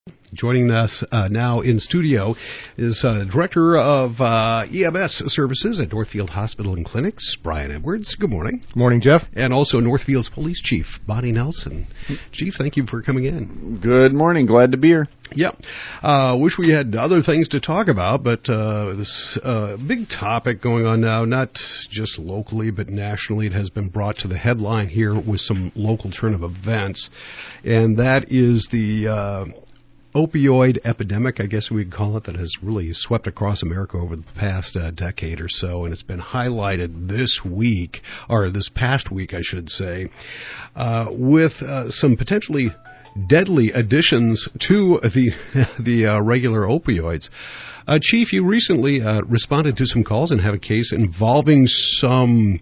Joining us now in studio is Director of EMS Services at Northfield Hospital and Clinics, Brian Edwards. Good morning. Good morning, Jeff. And also Northfield's Police Chief, Bonnie Nelson. Chief, thank you for coming in. Good morning. Glad to be here. Yep. Wish we had other things to talk about, but this big topic going on now, not just locally, but nationally, it has been brought to the headline here with some local turn of events, and that is the opioid epidemic, I guess we'd call it, that has really swept across America over the past decade or so, and it's been highlighted this week, or this past week, I should say, with some potentially deadly additions to the regular opioids. Chief, you recently responded to some calls and have a case involving some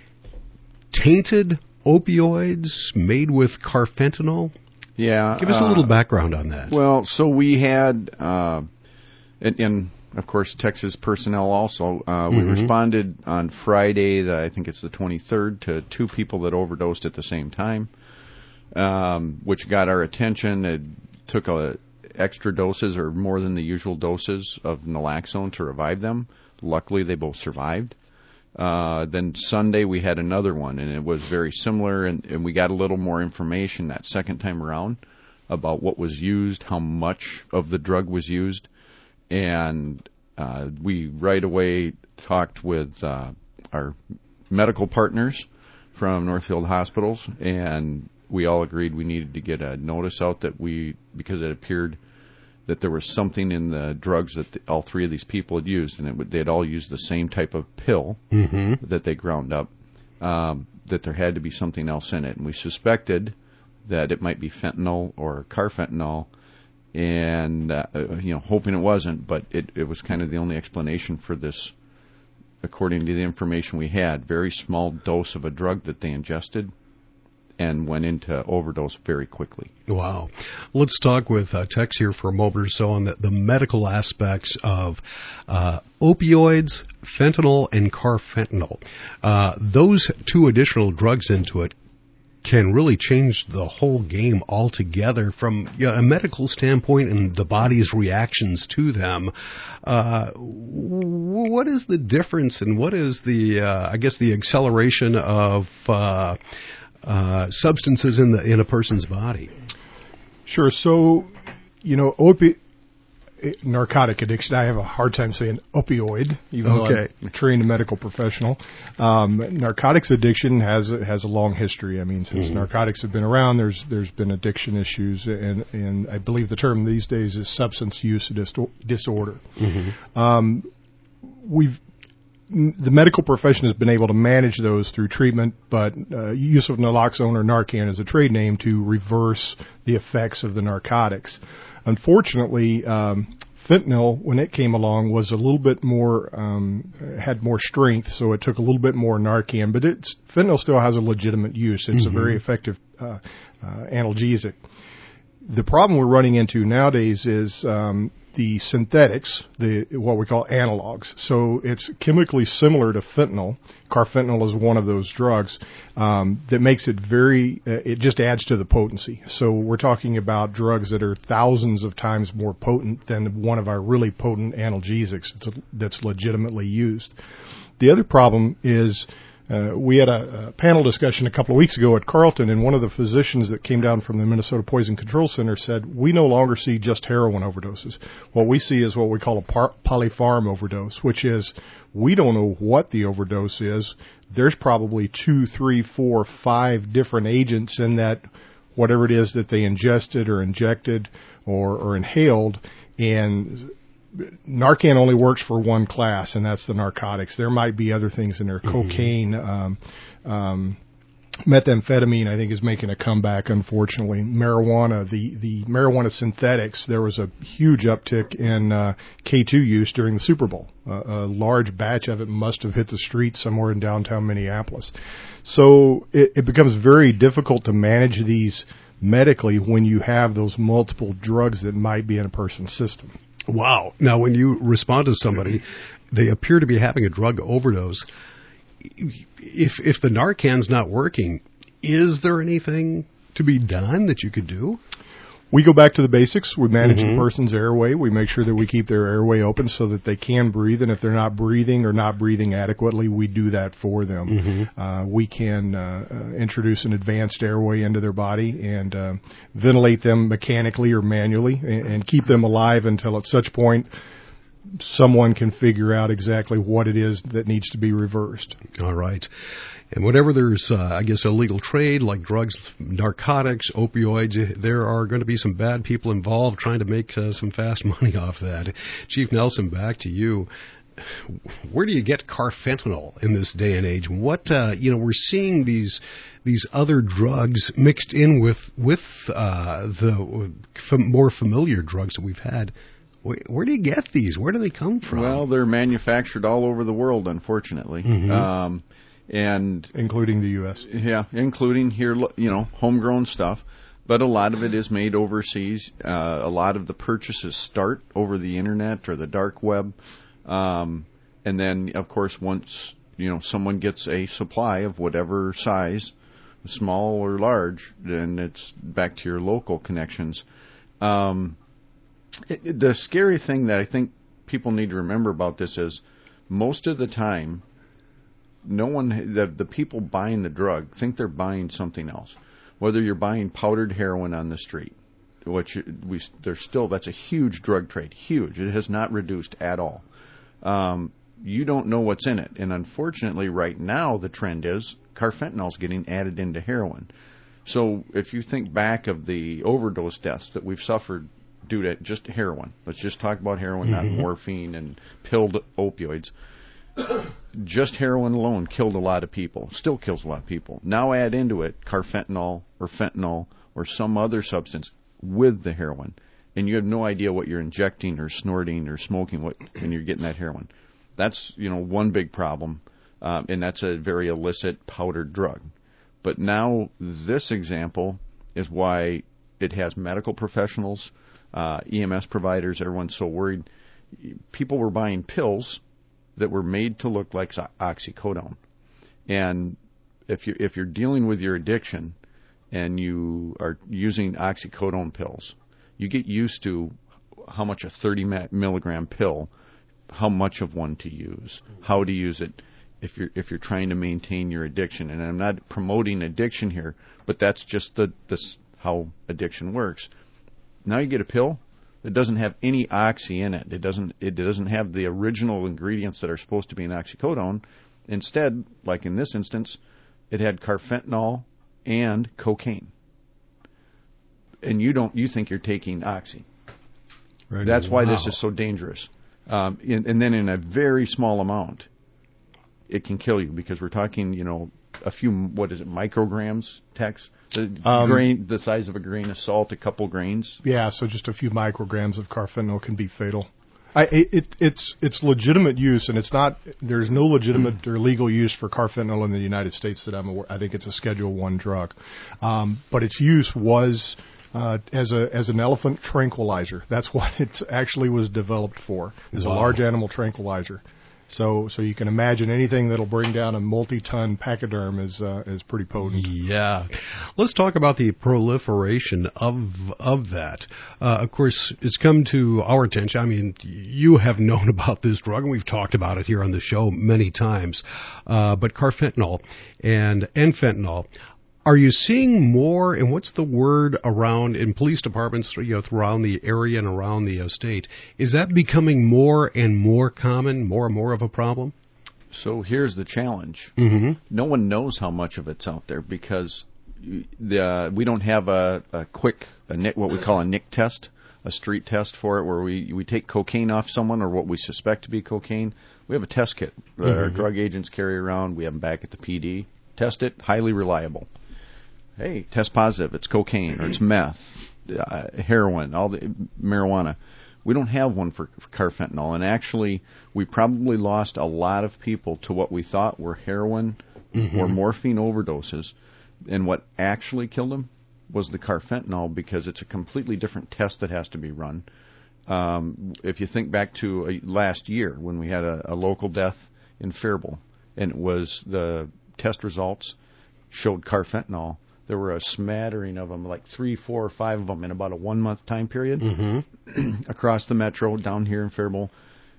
tainted opioids made with carfentanil. Yeah. Give us a little background on that. Well, so we had, and of course, Texas personnel also. We responded on Friday, I think it's the 23rd, to 2 people that overdosed at the same time, which got our attention. It took extra doses or more than the usual doses of naloxone to revive them. Luckily, they both survived. Then Sunday we had another one, and it was very similar, and we got a little more information that second time around about what was used, how much of the drug was used, and we right away talked with our medical partners from Northfield Hospitals, and we all agreed we needed to get a notice out because it appeared that there was something in the drugs that all 3 of these people had used, and they'd all used the same type of pill that they ground up, that there had to be something else in it. And we suspected that it might be fentanyl or carfentanil, and hoping it wasn't, but it was kind of the only explanation for this, according to the information we had. Very small dose of a drug that they ingested and went into overdose very quickly. Wow. Let's talk with Tex here for a moment or so on the medical aspects of opioids, fentanyl, and carfentanil. Those 2 additional drugs into it can really change the whole game altogether from a medical standpoint and the body's reactions to them. What is the difference, and what is the acceleration of substances in a person's body? Sure. So, narcotic addiction, I have a hard time saying opioid, even though I'm a trained medical professional. Narcotics addiction has a long history. I mean, since narcotics have been around, there's been addiction issues, and I believe the term these days is substance use disorder. The medical profession has been able to manage those through treatment, but use of naloxone or Narcan is a trade name to reverse the effects of the narcotics. Unfortunately, fentanyl, when it came along, was a little bit more, had more strength, so it took a little bit more Narcan, but fentanyl still has a legitimate use. It's a very effective analgesic. The problem we're running into nowadays is the synthetics, what we call analogs. So it's chemically similar to fentanyl. Carfentanil is one of those drugs that makes it it just adds to the potency. So we're talking about drugs that are thousands of times more potent than one of our really potent analgesics that's legitimately used. The other problem is we had a panel discussion a couple of weeks ago at Carleton, and one of the physicians that came down from the Minnesota Poison Control Center said, we no longer see just heroin overdoses. What we see is what we call a polypharm overdose, which is we don't know what the overdose is. There's probably 2, 3, 4, 5 different agents in that, whatever it is that they ingested or injected or inhaled, and Narcan only works for one class, and that's the narcotics. There might be other things in there. Cocaine, methamphetamine, I think, is making a comeback, unfortunately. Marijuana, the marijuana synthetics, there was a huge uptick in K2 use during the Super Bowl. A large batch of it must have hit the streets somewhere in downtown Minneapolis. So it becomes very difficult to manage these medically when you have those multiple drugs that might be in a person's system. Wow. Now, when you respond to somebody, they appear to be having a drug overdose. If the Narcan's not working, is there anything to be done that you could do? We go back to the basics. We manage the person's airway. We make sure that we keep their airway open so that they can breathe. And if they're not breathing or not breathing adequately, we do that for them. We can introduce an advanced airway into their body and ventilate them mechanically or manually and keep them alive until at such point someone can figure out exactly what it is that needs to be reversed. All right. And whenever there's, I guess, illegal trade like drugs, narcotics, opioids, there are going to be some bad people involved trying to make some fast money off that. Chief Nelson, back to you. Where do you get carfentanil in this day and age? What, we're seeing these other drugs mixed in with the more familiar drugs that we've had. Where do you get these? Where do they come from? Well, they're manufactured all over the world, unfortunately. And including the U.S. Yeah, including here, homegrown stuff. But a lot of it is made overseas. A lot of the purchases start over the internet or the dark web. And then, of course, once, someone gets a supply of whatever size, small or large, then it's back to your local connections. The scary thing that I think people need to remember about this is most of the time, the people buying the drug think they're buying something else. Whether you're buying powdered heroin on the street, which that's a huge drug trade, huge. It has not reduced at all. You don't know what's in it, and unfortunately, right now the trend is carfentanil is getting added into heroin. So if you think back of the overdose deaths that we've suffered due to just heroin, let's just talk about heroin, not morphine and pilled opioids. Just heroin alone killed a lot of people, still kills a lot of people. Now add into it carfentanil or fentanyl or some other substance with the heroin, and you have no idea what you're injecting or snorting or smoking when you're getting that heroin. That's, one big problem, and that's a very illicit powdered drug. But now this example is why it has medical professionals, EMS providers, everyone's so worried. People were buying pills that were made to look like oxycodone. And if you're dealing with your addiction and you are using oxycodone pills, you get used to how much a 30 milligram pill, how much of one to use, how to use it if you're trying to maintain your addiction. And I'm not promoting addiction here, but that's just how addiction works. Now you get a pill that doesn't have any oxy in it. It doesn't have the original ingredients that are supposed to be in oxycodone. Instead, like in this instance, it had carfentanil and cocaine. And you think you're taking oxy. Right. That's why this is so dangerous. And then in a very small amount, it can kill you because we're talking, a few, micrograms, Tex? The size of a grain of salt, a couple grains. Yeah, so just a few micrograms of carfentanil can be fatal. It's legitimate use, and there's no legitimate or legal use for carfentanil in the United States that I'm aware. I think it's a Schedule I drug. But its use was as an elephant tranquilizer. That's what it actually was developed for, as a large animal tranquilizer. So you can imagine anything that'll bring down a multi-ton pachyderm is pretty potent. Yeah. Let's talk about the proliferation of that. Of course, it's come to our attention. I mean, you have known about this drug, and we've talked about it here on the show many times. But carfentanil and fentanyl, are you seeing more, and what's the word around in police departments around the area and around the state? Is that becoming more and more common, more and more of a problem? So here's the challenge. No one knows how much of it's out there because we don't have a quick, what we call a NIC test, a street test for it, where we take cocaine off someone or what we suspect to be cocaine. We have a test kit that our drug agents carry around. We have them back at the PD. Test it, highly reliable. Hey, test positive, it's cocaine, or it's meth, heroin, all the marijuana. We don't have one for carfentanil, and actually, we probably lost a lot of people to what we thought were heroin or morphine overdoses, and what actually killed them was the carfentanil, because it's a completely different test that has to be run. If you think back to last year when we had a local death in Faribault, and it was the test results showed carfentanil, There were a smattering of them, like 3, 4, or 5 of them in about a 1-month time period across the metro down here in Faribault.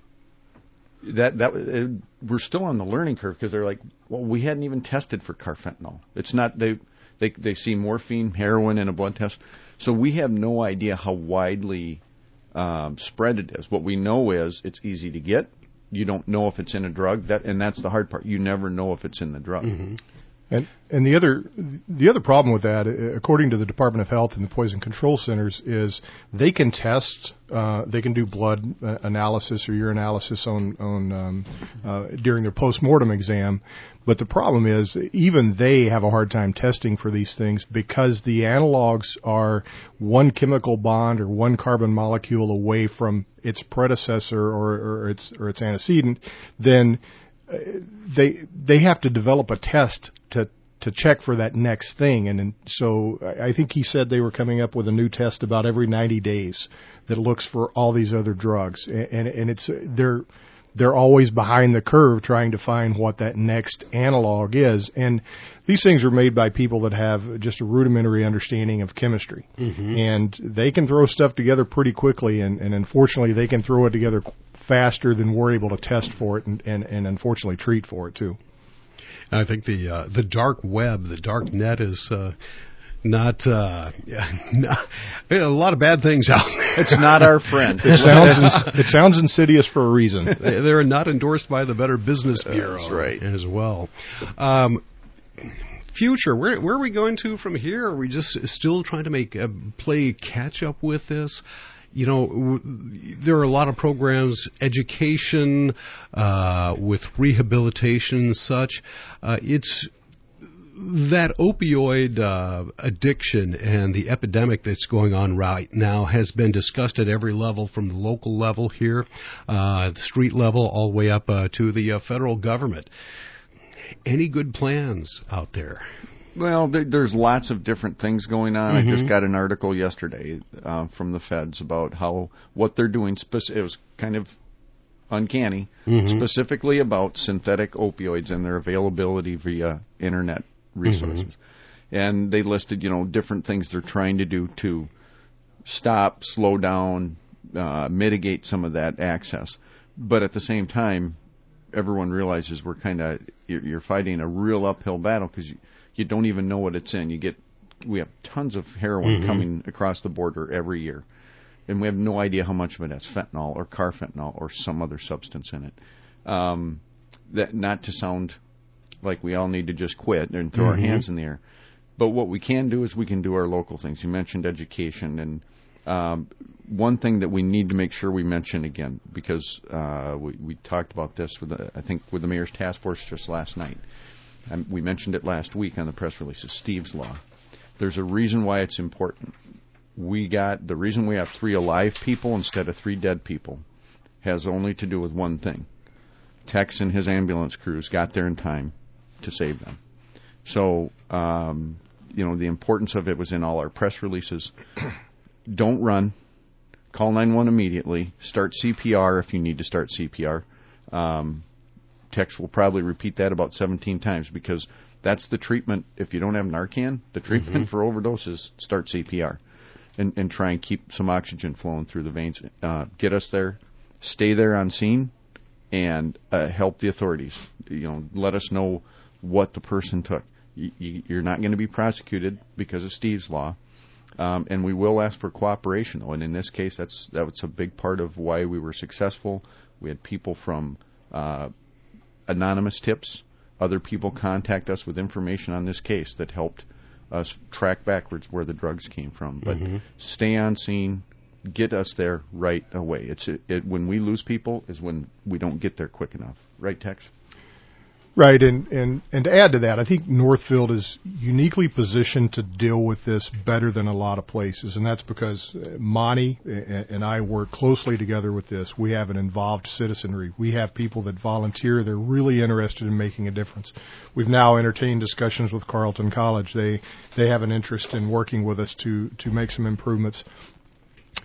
We're still on the learning curve because they're like, well, we hadn't even tested for carfentanil. It's not they see morphine, heroin in a blood test, so we have no idea how widely spread it is. What we know is it's easy to get. You don't know if it's in a drug, and that's the hard part. You never know if it's in the drug. And the other problem with that, according to the Department of Health and the Poison Control Centers, is they can test, they can do blood analysis or urinalysis on during their postmortem exam, but the problem is even they have a hard time testing for these things because the analogs are one chemical bond or one carbon molecule away from its predecessor or its antecedent. Then they have to develop a test to check for that next thing, and so I think he said they were coming up with a new test about every 90 days that looks for all these other drugs, and it's they're always behind the curve trying to find what that next analog is, and these things are made by people that have just a rudimentary understanding of chemistry, and they can throw stuff together pretty quickly, and unfortunately they can throw it together faster than we're able to test for it and unfortunately treat for it too. I think the dark web, the dark net is not a lot of bad things out there. It's not our friend. It sounds insidious for a reason. They're not endorsed by the Better Business Bureau. That's right. As well. Future, where are we going to from here? Are we just still trying to play catch up with this? You know, there are a lot of programs, education, with rehabilitation and such. It's that opioid addiction and the epidemic that's going on right now has been discussed at every level, from the local level here, the street level, all the way up to the federal government. Any good plans out there? Well, there's lots of different things going on. I just got an article yesterday from the feds about what they're doing. It was kind of uncanny, specifically about synthetic opioids and their availability via internet resources. And they listed, different things they're trying to do to stop, slow down, mitigate some of that access. But at the same time, everyone realizes you're fighting a real uphill battle because you don't even know what it's in. We have tons of heroin coming across the border every year, and we have no idea how much of it has fentanyl or carfentanil or some other substance in it. That not to sound like we all need to just quit and throw our hands in the air, but what we can do is we can do our local things. You mentioned education, and one thing that we need to make sure we mention again, because we talked about this with the mayor's task force just last night. We mentioned it last week on the press release, is Steve's Law. There's a reason why it's important. The reason we have 3 alive people instead of 3 dead people has only to do with one thing. Tex and his ambulance crews got there in time to save them. So, the importance of it was in all our press releases. Don't run. Call 911 immediately. Start CPR if you need to start CPR. Tex will probably repeat that about 17 times because that's the treatment. If you don't have Narcan, the treatment for overdoses, start CPR and try and keep some oxygen flowing through the veins. Get us there, stay there on scene, and help the authorities. Let us know what the person took. You're not going to be prosecuted because of Steve's Law, and we will ask for cooperation, though. And in this case, that was a big part of why we were successful. We had people from anonymous tips. Other people contact us with information on this case that helped us track backwards where the drugs came from. But stay on scene, get us there right away. When we lose people is when we don't get there quick enough. Right, Tex? Right, and to add to that, I think Northfield is uniquely positioned to deal with this better than a lot of places, and that's because Monty and I work closely together with this. We have an involved citizenry. We have people that volunteer. They're really interested in making a difference. We've now entertained discussions with Carleton College. They have an interest in working with us to make some improvements.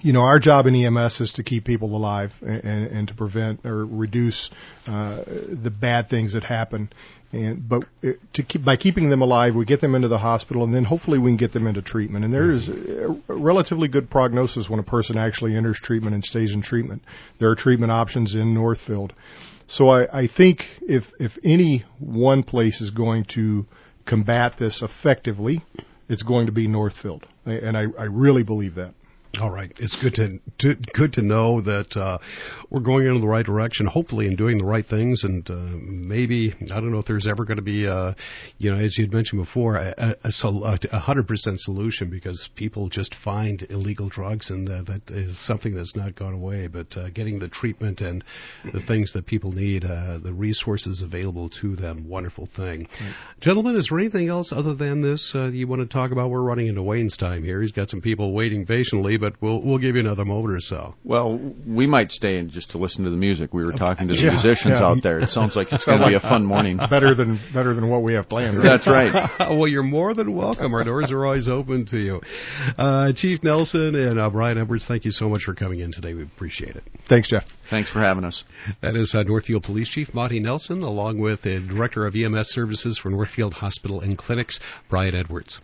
Our job in EMS is to keep people alive and to prevent or reduce the bad things that happen. But by keeping them alive, we get them into the hospital, and then hopefully we can get them into treatment. And there is a relatively good prognosis when a person actually enters treatment and stays in treatment. There are treatment options in Northfield. So I think if any one place is going to combat this effectively, it's going to be Northfield. And I really believe that. All right. It's good to know that we're going in the right direction, hopefully, and doing the right things. And maybe, I don't know if there's ever going to be, as you'd mentioned before, a 100% solution, because people just find illegal drugs, and that is something that's not gone away. But getting the treatment and the things that people need, the resources available to them, wonderful thing. Right. Gentlemen, is there anything else other than this you want to talk about? We're running into Wayne's time here. He's got some people waiting patiently, but we'll give you another moment or so. Well, we might stay in just to listen to the music. We were talking to the musicians out there. It sounds like it's going to be a fun morning. Better than what we have planned. Right? That's right. Well, you're more than welcome. Our doors are always open to you. Chief Nelson and Brian Edwards, thank you so much for coming in today. We appreciate it. Thanks, Jeff. Thanks for having us. That is Northfield Police Chief Monty Nelson, along with the Director of EMS Services for Northfield Hospital and Clinics, Brian Edwards.